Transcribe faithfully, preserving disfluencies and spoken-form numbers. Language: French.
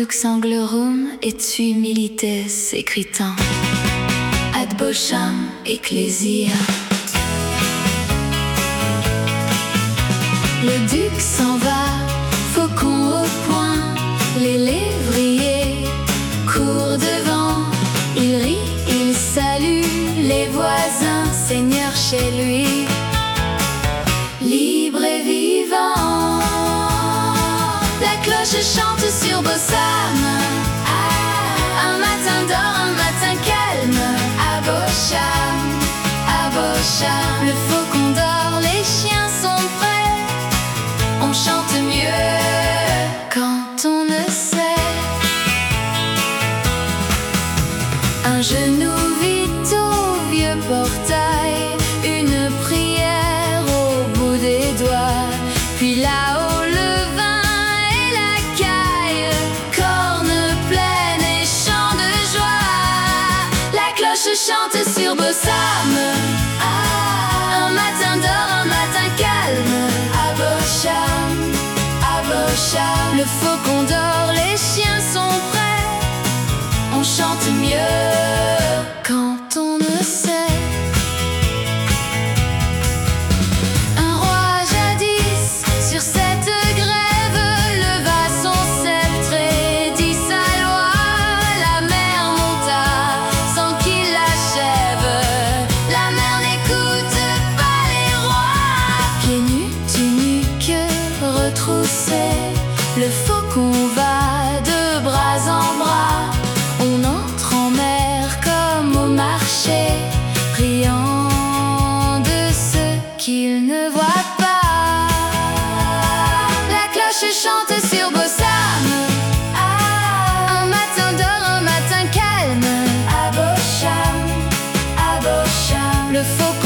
dux anglorum et tui milites écritant ad bocham ecclesia. Le duc s'en va, faucon au poing, les lévriers courent devant. Il rit, il salue les voisins, seigneur chez lui, libre et vivant. La cloche chante sur Bossam, ah, un matin d'or, un matin calme, à Bocham, à Bocham. Le faucon dort, les chiens sont prêts, on chante mieux quand on ne sait. Un genou vite au vieux portail, une prière au bout des doigts, puis là-haut le vin et la caille, cornes pleines et chants de joie. La cloche chante sur Bossam, ah, un matin d'or, un matin calme, à Bocham, à Bocham. Le faucon dort, les chiens sont prêts, on chante mieux quand on ne sait. Un roi jadis sur cette grève leva son sceptre et dit sa loi. La mer monta sans qu'il l'achève, la mer n'écoute pas les rois. Pieds nus, tunique retroussée, le faucon va de bras en bras. On entre en mer comme au marché, riant de ce qu'il ne voit pas. La cloche chante sur Bossam, ah, un matin d'or, un matin calme, à Bocham, à Bocham. Le faucon